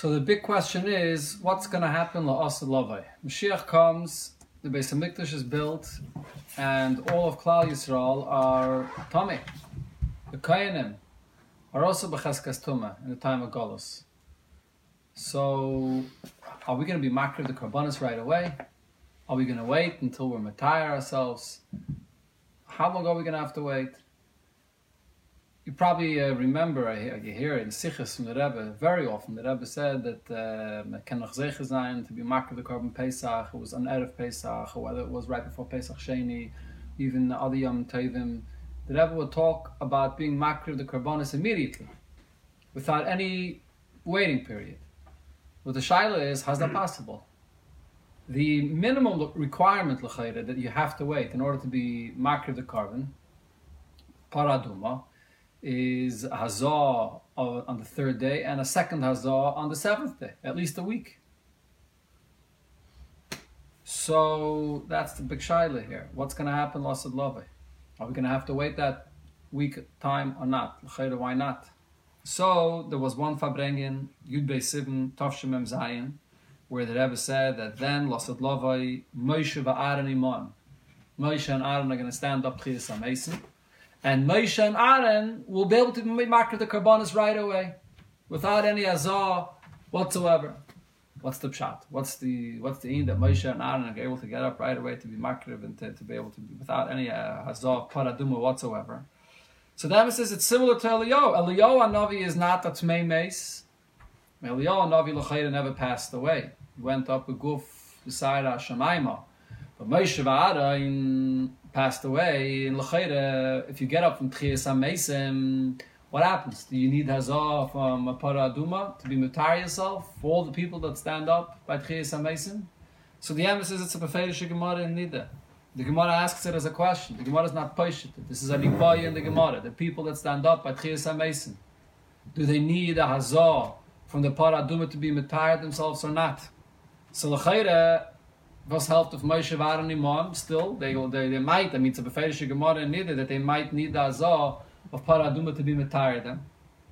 So the big question is, what's going to happen la'asad lavai? Mashiach comes, the Beis Hamikdash is built, and all of Klal Yisrael are tamei. The Kohanim are also b'cheskas tumah in the time of Golus. So, are we going to be makriv the karbanos right away? Are we going to wait until we're matayar ourselves? How long are we going to have to wait? You probably remember, you hear it in Sichos from the Rebbe, very often the Rebbe said that kenach zeicha zayin to be makriv the korban Pesach, it was on Erev Pesach, or whether it was right before Pesach Sheni, even the other Yom Tovim. The Rebbe would talk about being makriv the karbanos immediately, without any waiting period. What the shaila is, how's that possible? The minimum requirement l'chayre that you have to wait in order to be makriv the korban, paraduma, is a hazah on the third day and a second hazah on the seventh day, at least a week. So that's the big shaila here. What's going to happen la'asad lavai? Are we going to have to wait that week time or not? L'chayre, why not? So there was one farbrengen, Yud Beis Sivan, Tov Mem Zayin, where the Rebbe said that then la'asad lavai, Moshe va'Aaron imon. Moshe and Aaron are going to stand up Tchias HaMesim, and Moshe and Aaron will be able to be makriv the karbanos right away, without any azah whatsoever. What's the pshat? What's the aim that Moshe and Aaron are able to get up right away to be makriv and to be able to be without any hazah paraduma whatsoever? So the Rebbe says it's similar to Eliyahu. Eliyahu Hanavi is not a tmei meis. Eliyahu Hanavi l'chayre never passed away. He went up with guf beside Hashemayma. But Moshe v'Aaron passed away. In l'chayre, if you get up from Tchias HaMesim, what happens? Do you need hazah from a paraduma to be mutar yourself for all the people that stand up by Tchias HaMesim? So the Rebbe says it's a beferish Gemara in Nida. The Gemara asks it as a question. The Gemara is not poshit. This is a nibaya in the Gemara. The people that stand up by Tchias HaMesim, do they need a hazah from the paraduma to be mutar themselves or not? So l'chayre was helped of Moshe v'Aaron imam. Still, they might. I mean, it's a beferish Gemara in Nida that they might need the hazah of paraduma to be mutar them.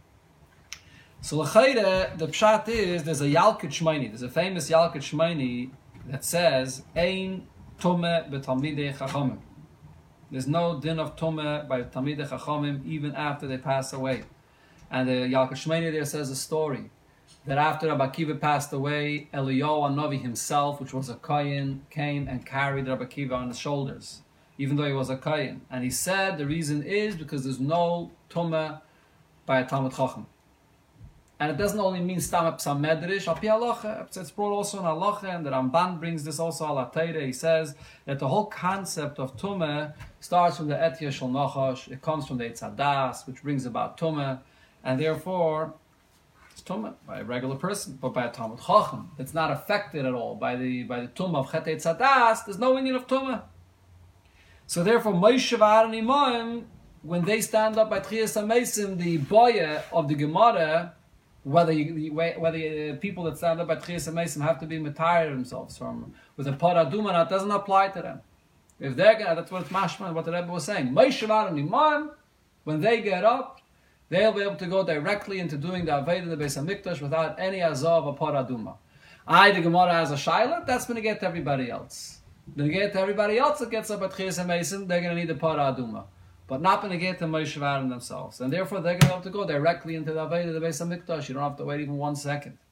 So l'chayre, the pshat is there's a Yalkut Shmeini. There's a famous Yalkut Shmeini that says ein Tumeh b'talmidei chachamim. There's no din of tumeh by talmidei chachamim even after they pass away. And the Yalkut Shmeini there says a story that after Rabbi Akiva passed away, Eliyahu Hanavi himself, which was a kohen, came and carried Rabbi Akiva on his shoulders, even though he was a kohen. And he said the reason is because there's no tumeh by a talmid chacham. And it doesn't only mean stam psam medrish, al pi halacha. It's brought also in halacha, and the Ramban brings this also al Atayre. He says that the whole concept of tumah starts from the etiyah shel nachash. It comes from the Eitz Hadas, which brings about tumah, and therefore it's tumah by a regular person, but by a talmid chacham, it's not affected at all by the tumah of chet Eitz Hadas. There's no union of tumah. So therefore, Moshe v'Aaron imam, when they stand up by Tchias HaMesim, the boya of the Gemara, whether people that stand up at Tchias HaMesim have to be mutar themselves from with a paraduma, that doesn't apply to them. If they're gonna, that's what it's mashma, what the Rebbe was saying. Moshe v'Aaron imam, when they get up, they'll be able to go directly into doing the Aved in the Beis Hamikdash without any azah of a paraduma. The Gemara has a shayla, that's going to get to everybody else. Going to get to everybody else that gets up at Tchias HaMesim, they're going to need the paraduma. But not going to get to Moshe v'Aaron themselves. And therefore they're going to have to go directly into the Aved of the Beis Hamikdash. You don't have to wait even 1 second.